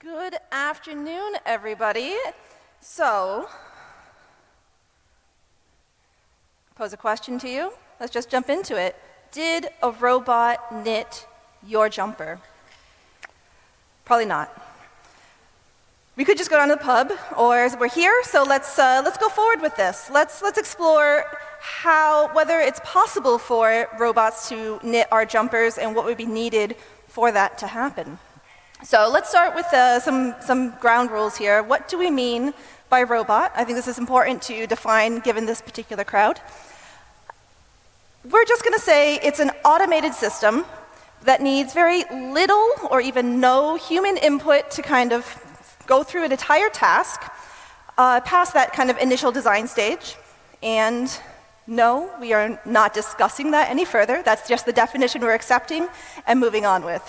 Good afternoon, everybody. So, I'll pose a question to you. Let's just jump into it. Did a robot knit your jumper? Probably not. We could just go down to the pub, or we're here, so let's go forward with this. Let's explore whether it's possible for robots to knit our jumpers and what would be needed for that to happen. So let's start with some ground rules here. What do we mean by robot? I think this is important to define given this particular crowd. We're just going to say it's an automated system that needs very little or even no human input to kind of go through an entire task, past that kind of initial design stage. And no, we are not discussing that any further. That's just the definition we're accepting and moving on with.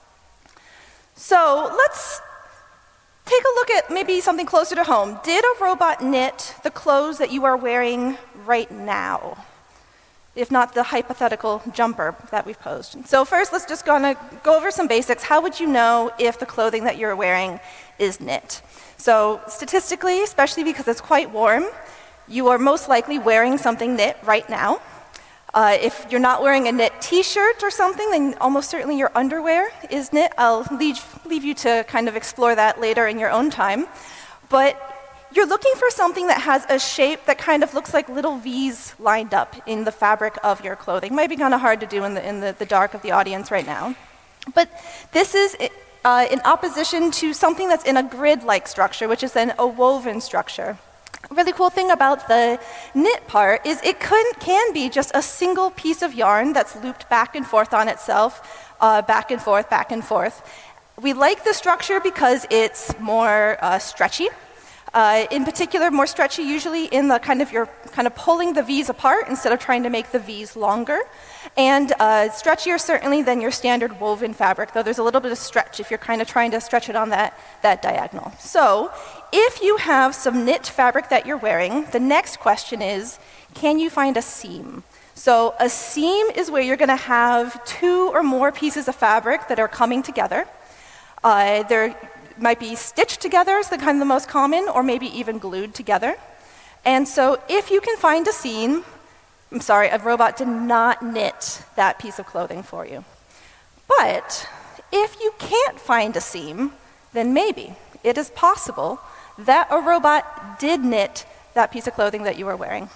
So let's take a look at maybe something closer to home. Did a robot knit the clothes that you are wearing right now? If not the hypothetical jumper that we've posed. So first, let's just go over some basics. How would you know if the clothing that you're wearing is knit? So statistically, especially because it's quite warm, you are most likely wearing something knit right now. If you're not wearing a knit t-shirt or something, then almost certainly your underwear is knit. I'll leave you to kind of explore that later in your own time. But you're looking for something that has a shape that kind of looks like little V's lined up in the fabric of your clothing. Might be kind of hard to do in the dark of the audience right now. But this is in opposition to something that's in a grid-like structure, which is then a woven structure. A really cool thing about the knit part is it can be just a single piece of yarn that's looped back and forth on itself, back and forth, back and forth. We like the structure because it's more stretchy. In particular, more stretchy usually in the you're kind of pulling the V's apart instead of trying to make the V's longer. And stretchier certainly than your standard woven fabric, though there's a little bit of stretch if you're kind of trying to stretch it on that diagonal. So if you have some knit fabric that you're wearing, the next question is, can you find a seam? So a seam is where you're going to have two or more pieces of fabric that are coming together. They're might be stitched together is the most common, or maybe even glued together. And so if you can find a seam, I'm sorry, a robot did not knit that piece of clothing for you. But if you can't find a seam, then maybe it is possible that a robot did knit that piece of clothing that you are wearing.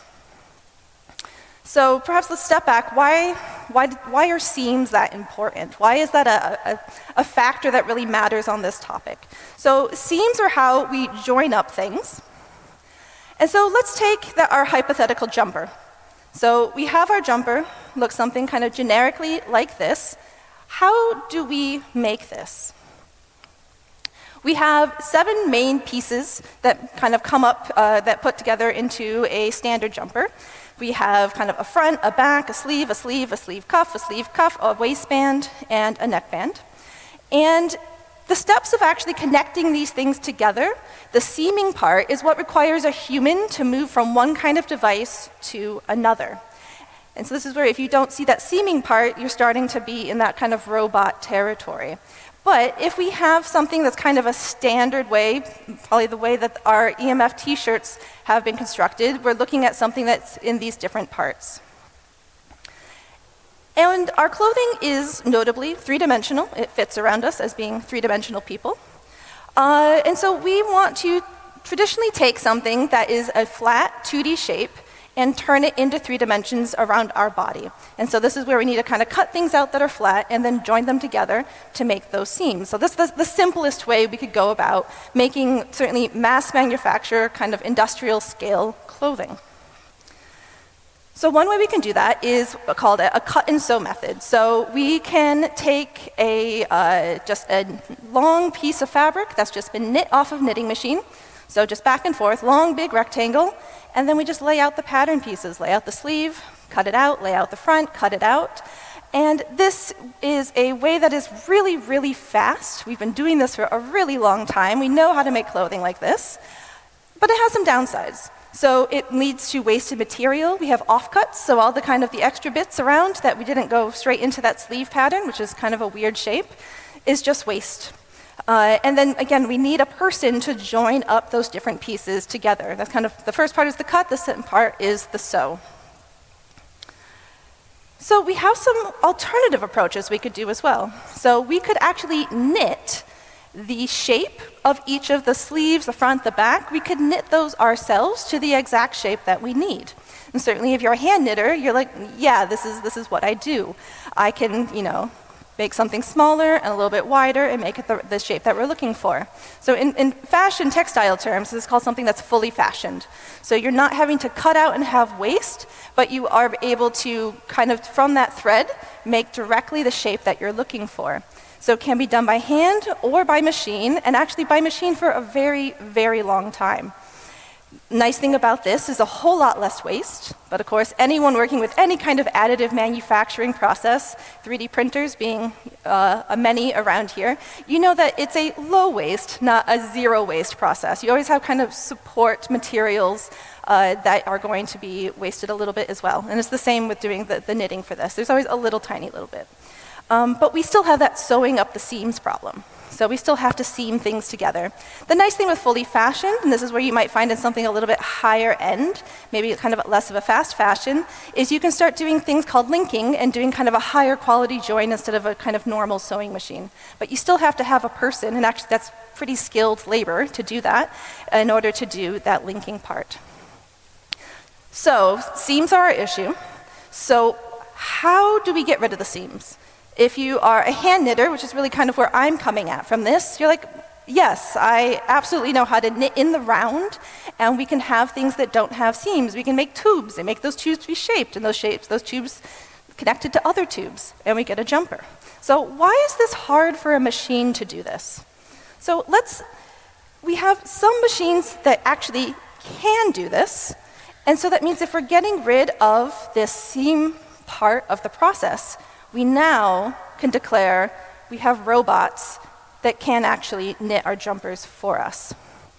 So perhaps let's step back. Why are seams that important? Why is that a factor that really matters on this topic? So seams are how we join up things. And so let's take our hypothetical jumper. So we have our jumper, looks something kind of generically like this. How do we make this? We have 7 main pieces that kind of come up, that put together into a standard jumper. We have kind of a front, a back, a sleeve cuff, a waistband, and a neckband. And the steps of actually connecting these things together, the seaming part, is what requires a human to move from one kind of device to another. And so this is where if you don't see that seaming part, you're starting to be in that kind of robot territory. But if we have something that's kind of a standard way, probably the way that our EMF t-shirts have been constructed, we're looking at something that's in these different parts. And our clothing is notably three-dimensional. It fits around us as being three-dimensional people. And so we want to traditionally take something that is a flat 2D shape and turn it into 3 dimensions around our body. And so this is where we need to kind of cut things out that are flat and then join them together to make those seams. So this is the simplest way we could go about making certainly mass manufacture, kind of industrial scale clothing. So one way we can do that is called a cut and sew method. So we can take just a long piece of fabric that's just been knit off of knitting machine. So just back and forth, long, big rectangle. And then we just lay out the pattern pieces, lay out the sleeve, cut it out, lay out the front, cut it out. And this is a way that is really, really fast. We've been doing this for a really long time. We know how to make clothing like this, but it has some downsides. So it leads to wasted material. We have offcuts, so all the extra bits around that we didn't go straight into that sleeve pattern, which is kind of a weird shape, is just waste. And then again, we need a person to join up those different pieces together. That's kind of, the first part is the cut, the second part is the sew. So we have some alternative approaches we could do as well. So we could actually knit the shape of each of the sleeves, the front, the back. We could knit those ourselves to the exact shape that we need. And certainly if you're a hand knitter, you're like, yeah, this is what I do. I can, make something smaller and a little bit wider and make it the shape that we're looking for. So in fashion textile terms, this is called something that's fully fashioned. So you're not having to cut out and have waste, but you are able to kind of, from that thread, make directly the shape that you're looking for. So it can be done by hand or by machine, and actually by machine for a very, very long time. Nice thing about this is a whole lot less waste, but of course anyone working with any kind of additive manufacturing process, 3D printers being many around here, you know that it's a low waste, not a zero waste process. You always have kind of support materials that are going to be wasted a little bit as well. And it's the same with doing the knitting for this. There's always a little tiny little bit. But we still have that sewing up the seams problem. So we still have to seam things together. The nice thing with fully fashioned, and this is where you might find in something a little bit higher end, maybe kind of less of a fast fashion, is you can start doing things called linking and doing kind of a higher quality join instead of a kind of normal sewing machine. But you still have to have a person, and actually that's pretty skilled labor to do that in order to do that linking part. So seams are our issue. So how do we get rid of the seams? If you are a hand knitter, which is really kind of where I'm coming at from this, you're like, yes, I absolutely know how to knit in the round, and we can have things that don't have seams. We can make tubes and make those tubes be shaped, and those tubes connected to other tubes, and we get a jumper. So why is this hard for a machine to do this? So we have some machines that actually can do this, and so that means if we're getting rid of this seam part of the process, we now can declare we have robots that can actually knit our jumpers for us.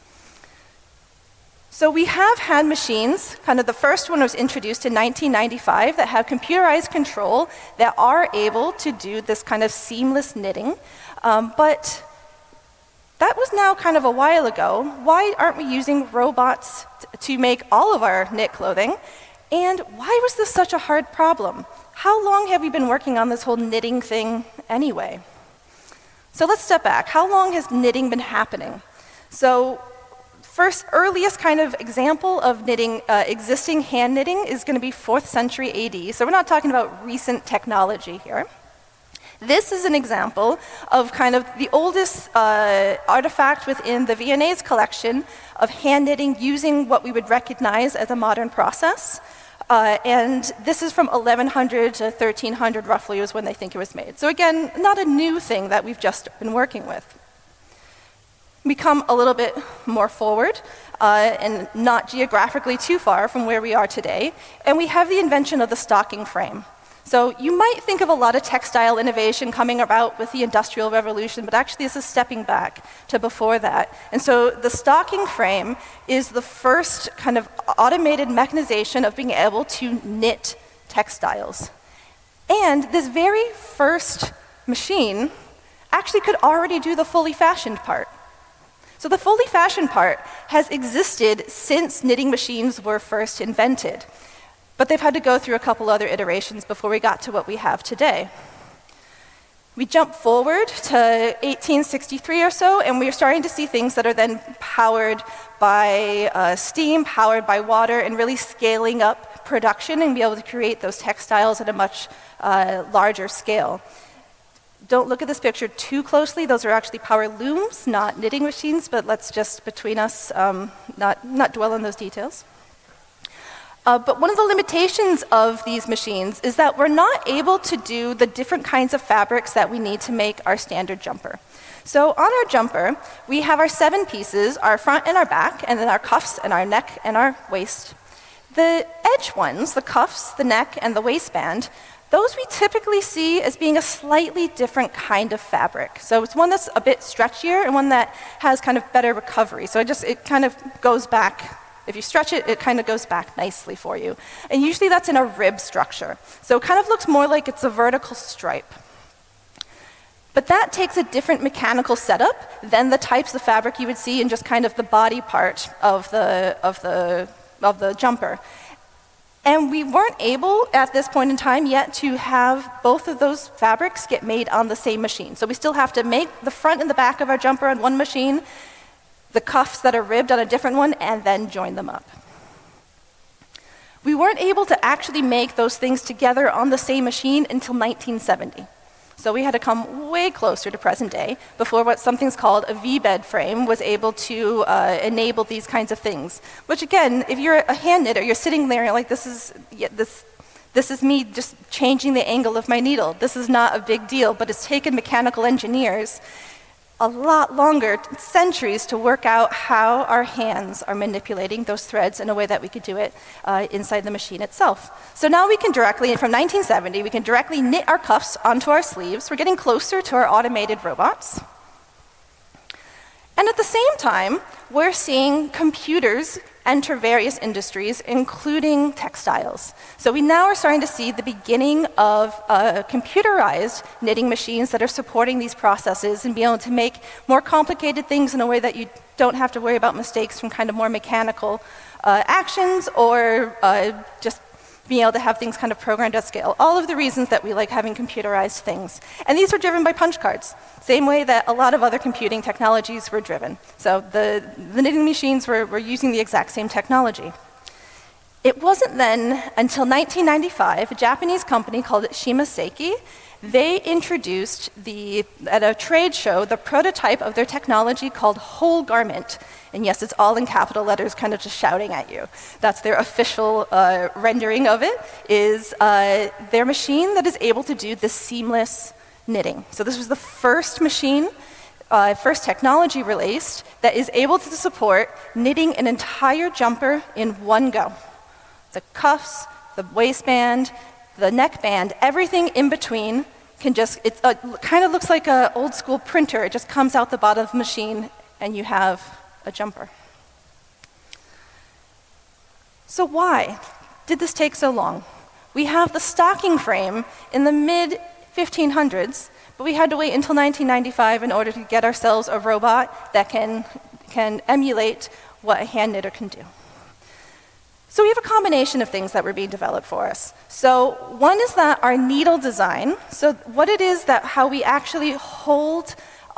So we have had machines, kind of the first one was introduced in 1995, that have computerized control that are able to do this kind of seamless knitting. But that was now kind of a while ago. Why aren't we using robots to make all of our knit clothing? And why was this such a hard problem? How long have we been working on this whole knitting thing anyway? So let's step back. How long has knitting been happening? So first earliest kind of example of knitting, existing hand knitting is going to be 4th century AD. So we're not talking about recent technology here. This is an example of kind of the oldest artifact within the V&A's collection of hand knitting using what we would recognize as a modern process. And this is from 1100 to 1300 roughly was when they think it was made. So again, not a new thing that we've just been working with. We come a little bit more forward and not geographically too far from where we are today, and we have the invention of the stocking frame. So you might think of a lot of textile innovation coming about with the Industrial Revolution, but actually this is stepping back to before that. And so the stocking frame is the first kind of automated mechanization of being able to knit textiles. And this very first machine actually could already do the fully fashioned part. So the fully fashioned part has existed since knitting machines were first invented. But they've had to go through a couple other iterations before we got to what we have today. We jump forward to 1863 or so, and we're starting to see things that are then powered by steam, powered by water, and really scaling up production and be able to create those textiles at a much larger scale. Don't look at this picture too closely. Those are actually power looms, not knitting machines, but let's just, between us, not dwell on those details. But one of the limitations of these machines is that we're not able to do the different kinds of fabrics that we need to make our standard jumper. So on our jumper, we have our 7 pieces, our front and our back, and then our cuffs and our neck and our waist. The edge ones, the cuffs, the neck, and the waistband, those we typically see as being a slightly different kind of fabric. So it's one that's a bit stretchier and one that has kind of better recovery. So it kind of goes back. If you stretch it, it kind of goes back nicely for you. And usually that's in a rib structure. So it kind of looks more like it's a vertical stripe. But that takes a different mechanical setup than the types of fabric you would see in just kind of the body part of the jumper. And we weren't able, at this point in time yet, to have both of those fabrics get made on the same machine. So we still have to make the front and the back of our jumper on one machine, the cuffs that are ribbed on a different one, and then join them up. We weren't able to actually make those things together on the same machine until 1970. So we had to come way closer to present day before what something's called a V-bed frame was able to enable these kinds of things. Which again, if you're a hand knitter, you're sitting there and you're like, this is me just changing the angle of my needle. This is not a big deal, but it's taken mechanical engineers a lot longer, centuries, to work out how our hands are manipulating those threads in a way that we could do it inside the machine itself. So now we can directly, from 1970, we can directly knit our cuffs onto our sleeves. We're getting closer to our automated robots. And at the same time, we're seeing computers enter various industries, including textiles. So we now are starting to see the beginning of computerized knitting machines that are supporting these processes and being able to make more complicated things in a way that you don't have to worry about mistakes from kind of more mechanical actions or just being able to have things kind of programmed at scale. All of the reasons that we like having computerized things. And these were driven by punch cards, same way that a lot of other computing technologies were driven. So the knitting machines were using the exact same technology. It wasn't then until 1995, a Japanese company called Shimaseki, they introduced at a trade show, the prototype of their technology called whole garment. And yes, it's all in capital letters, kind of just shouting at you. That's their official rendering of it, is their machine that is able to do this seamless knitting. So this was the first machine, first technology released, that is able to support knitting an entire jumper in one go. The cuffs, the waistband, the neckband, everything in between can just, it kind of looks like an old school printer. It just comes out the bottom of the machine and you have a jumper. So why did this take so long? We have the stocking frame in the mid-1500s, but we had to wait until 1995 in order to get ourselves a robot that can emulate what a hand knitter can do. So we have a combination of things that were being developed for us. So one is that our needle design, so what it is that how we actually hold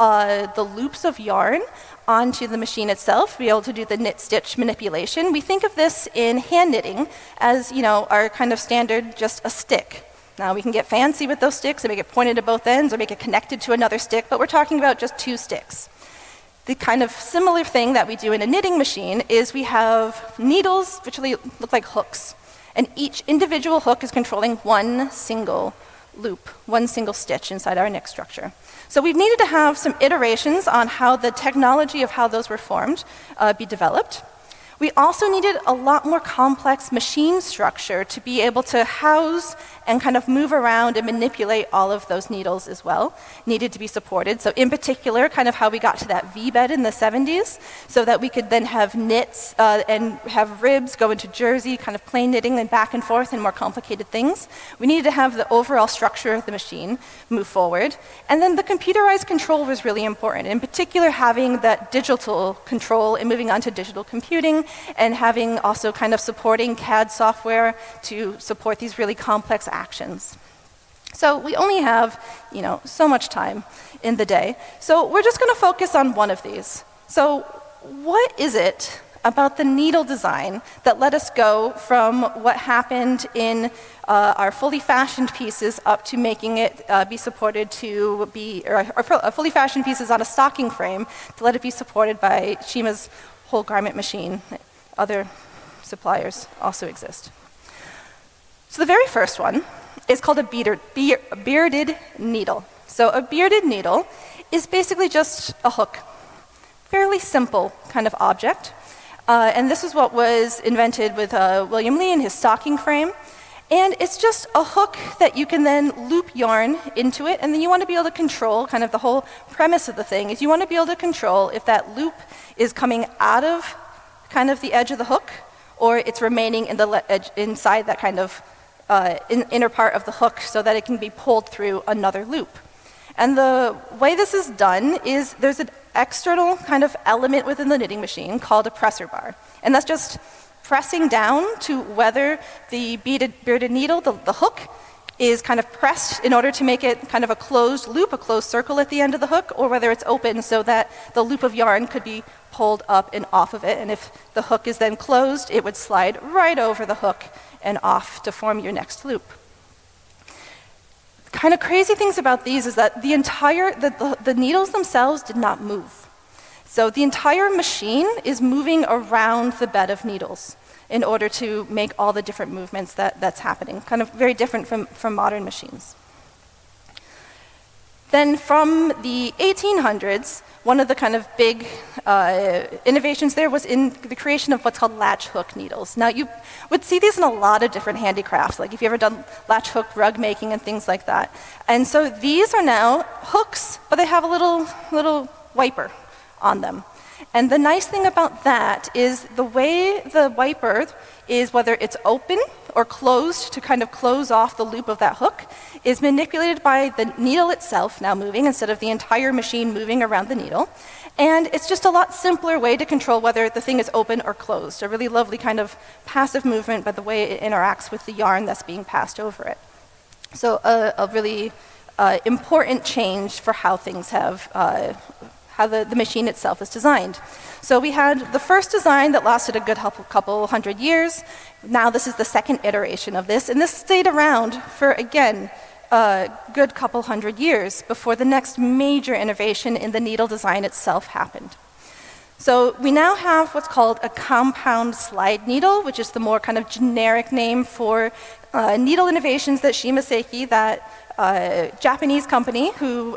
the loops of yarn onto the machine itself, be able to do the knit stitch manipulation. We think of this in hand knitting as, our kind of standard, just a stick. Now we can get fancy with those sticks and make it pointed at both ends or make it connected to another stick, but we're talking about just two sticks. The kind of similar thing that we do in a knitting machine is we have needles which look like hooks, and each individual hook is controlling one single loop, one single stitch inside our neck structure. So we've needed to have some iterations on how the technology of how those were formed be developed. We also needed a lot more complex machine structure to be able to house and kind of move around and manipulate all of those needles as well, needed to be supported. So in particular, kind of how we got to that V-bed in the 70s, so that we could then have knits and have ribs go into jersey, kind of plain knitting and back and forth and more complicated things. We needed to have the overall structure of the machine move forward. And then the computerized control was really important, in particular having that digital control and moving on to digital computing, and having also kind of supporting CAD software to support these really complex actions. So we only have, so much time in the day. So we're just going to focus on one of these. So what is it about the needle design that let us go from what happened in our fully fashioned pieces up to making it be supported to be, or fully fashioned pieces on a stocking frame to let it be supported by Shima's whole garment machine? Other suppliers also exist. So the very first one is called a bearded needle. So a bearded needle is basically just a hook, fairly simple kind of object. And this is what was invented with William Lee in his stocking frame. And it's just a hook that you can then loop yarn into it, and then you want to be able to control, kind of the whole premise of the thing is you want to be able to control if that loop is coming out of kind of the edge of the hook, or it's remaining in the edge, inside that kind of inner part of the hook so that it can be pulled through another loop. And the way this is done is there's an external kind of element within the knitting machine called a presser bar. And that's just pressing down to whether the bearded needle, the hook, is kind of pressed in order to make it kind of a closed loop, a closed circle at the end of the hook, or whether it's open so that the loop of yarn could be pulled up and off of it. And if the hook is then closed, it would slide right over the hook and off to form your next loop. Kind of crazy things about these is that the needles themselves did not move. So the entire machine is moving around the bed of needles in order to make all the different movements that's happening, kind of very different from modern machines. Then from the 1800s, one of the kind of big innovations there was in the creation of what's called latch hook needles. Now you would see these in a lot of different handicrafts, like if you've ever done latch hook rug making and things like that. And so these are now hooks, but they have a little wiper on them. And the nice thing about that is the way the wiper is, whether it's open or closed to kind of close off the loop of that hook, is manipulated by the needle itself now moving instead of the entire machine moving around the needle. And it's just a lot simpler way to control whether the thing is open or closed. A really lovely kind of passive movement by the way it interacts with the yarn that's being passed over it. So a really important change for how things have how the machine itself is designed. So we had the first design that lasted a good couple hundred years. Now this is the second iteration of this, and this stayed around for, again, a good couple hundred years before the next major innovation in the needle design itself happened. So we now have what's called a compound slide needle, which is the more kind of generic name for needle innovations that Shimaseki, that Japanese company who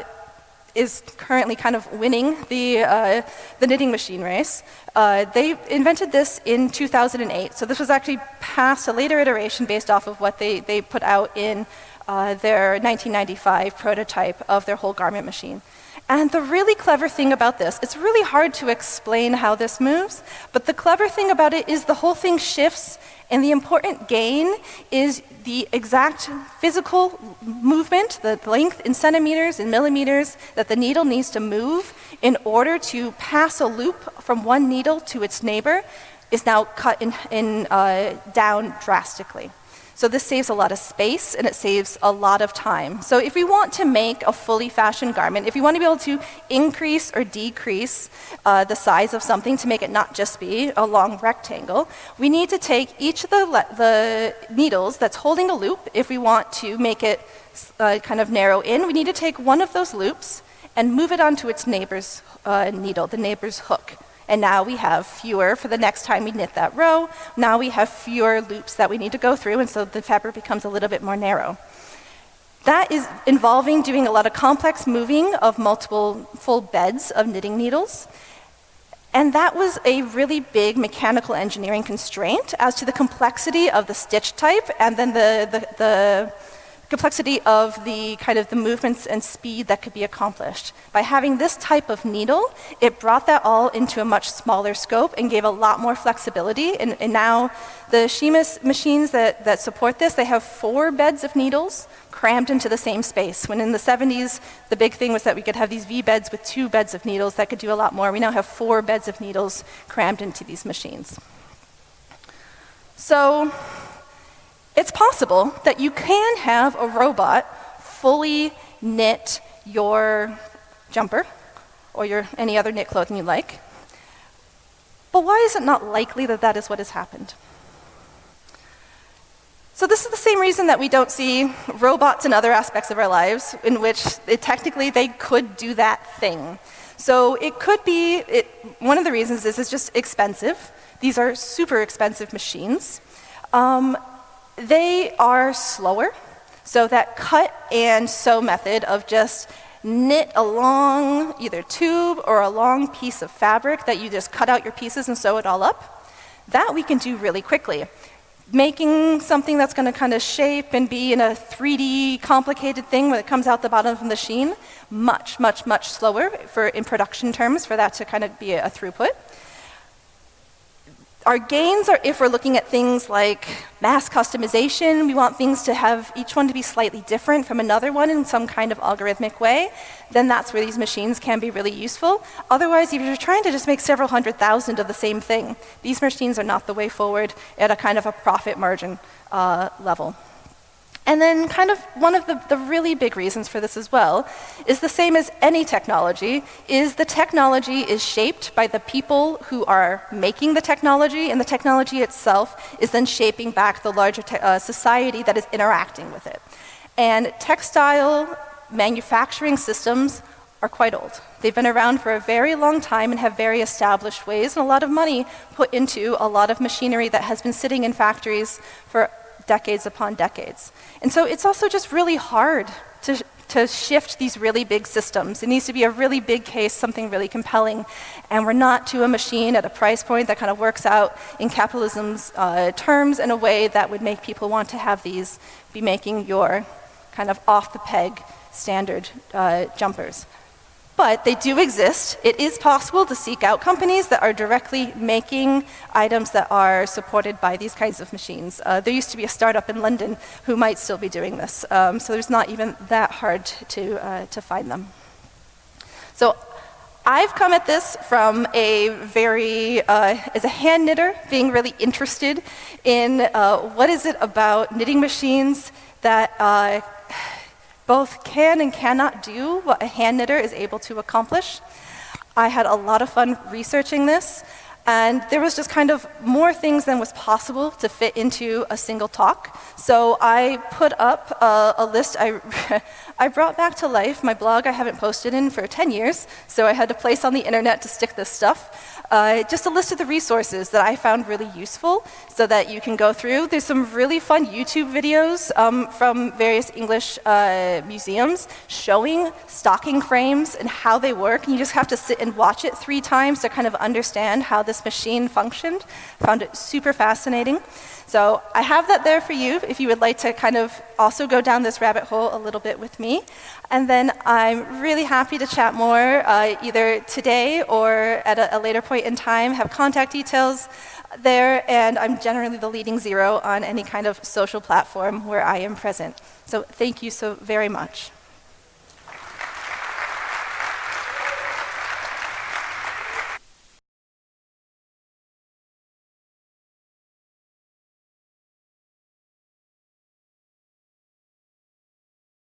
is currently kind of winning the knitting machine race. They invented this in 2008. So this was actually past a later iteration based off of what they put out in their 1995 prototype of their whole garment machine. And the really clever thing about this, it's really hard to explain how this moves, but the clever thing about it is the whole thing shifts, and the important gain is the exact physical movement, the length in centimeters and millimeters that the needle needs to move in order to pass a loop from one needle to its neighbor is now cut down drastically. So this saves a lot of space and it saves a lot of time. So if we want to make a fully fashioned garment, if we want to be able to increase or decrease the size of something to make it not just be a long rectangle, we need to take each of the needles that's holding a loop. If we want to make it kind of narrow in, we need to take one of those loops and move it onto its neighbor's needle, the neighbor's hook. And now we have fewer, for the next time we knit that row, now we have fewer loops that we need to go through, and so the fabric becomes a little bit more narrow. That is involving doing a lot of complex moving of multiple full beds of knitting needles. And that was a really big mechanical engineering constraint as to the complexity of the stitch type and then the complexity of the kind of the movements and speed that could be accomplished. By having this type of needle, it brought that all into a much smaller scope and gave a lot more flexibility. And now the Shimas machines that support this, they have 4 beds of needles crammed into the same space. When in the 70s, the big thing was that we could have these V beds with 2 beds of needles that could do a lot more. We now have 4 beds of needles crammed into these machines. So it's possible that you can have a robot fully knit your jumper or any other knit clothing you like. But why is it not likely that that is what has happened? So this is the same reason that we don't see robots in other aspects of our lives in which technically they could do that thing. So it could be, one of the reasons is it's just expensive. These are super expensive machines. They are slower, so that cut and sew method of just knit a long either tube or a long piece of fabric that you just cut out your pieces and sew it all up, that we can do really quickly. Making something that's going to kind of shape and be in a 3D complicated thing when it comes out the bottom of the machine, much, much, much slower in production terms for that to kind of be a throughput. Our gains are if we're looking at things like mass customization. We want things to have each one to be slightly different from another one in some kind of algorithmic way. Then that's where these machines can be really useful. Otherwise, if you're trying to just make several 100,000 of the same thing, these machines are not the way forward at a kind of a profit margin level. And then kind of one of the really big reasons for this as well is the same as any technology, is the technology is shaped by the people who are making the technology, and the technology itself is then shaping back the larger society that is interacting with it. And textile manufacturing systems are quite old. They've been around for a very long time and have very established ways, and a lot of money put into a lot of machinery that has been sitting in factories for decades upon decades. And so it's also just really hard to shift these really big systems. It needs to be a really big case, something really compelling, and we're not to a machine at a price point that kind of works out in capitalism's terms in a way that would make people want to have these be making your kind of off-the-peg standard jumpers. But they do exist. It is possible to seek out companies that are directly making items that are supported by these kinds of machines. There used to be a startup in London who might still be doing this. So there's not even that hard to find them. So I've come at this from a very, as a hand knitter, being really interested in what is it about knitting machines that both can and cannot do what a hand knitter is able to accomplish. I had a lot of fun researching this, and there was just kind of more things than was possible to fit into a single talk. So I put up a list. I brought back to life my blog I haven't posted in for 10 years, so I had to place on the internet to stick this stuff. Just a list of the resources that I found really useful so that you can go through. There's some really fun YouTube videos from various English museums showing stocking frames and how they work. And you just have to sit and watch it 3 times to kind of understand how this machine functioned. Found it super fascinating. So I have that there for you if you would like to kind of also go down this rabbit hole a little bit with me. And then I'm really happy to chat more either today or at a later point in time, have contact details there, and I'm generally the leading zero on any kind of social platform where I am present. So thank you so very much.